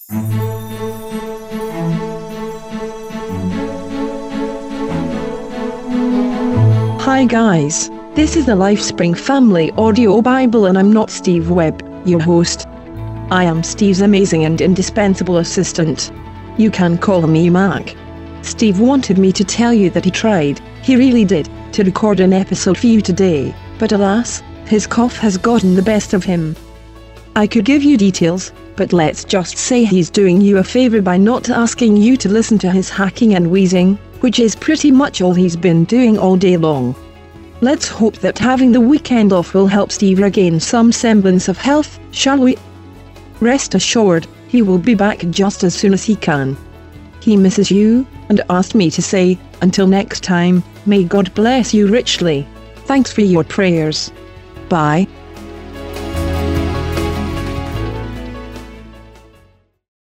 Hi guys, this is the LifeSpring Family Audio Bible and I'm not Steve Webb, your host. I am Steve's amazing and indispensable assistant. You can call me Mac. Steve wanted me to tell you that he really did, to record an episode for you today, but alas, his cough has gotten the best of him. I could give you details, but let's just say he's doing you a favor by not asking you to listen to his hacking and wheezing, which is pretty much all he's been doing all day long. Let's hope that having the weekend off will help Steve regain some semblance of health, shall we? Rest assured, he will be back just as soon as he can. He misses you, and asked me to say, until next time, may God bless you richly. Thanks for your prayers. Bye.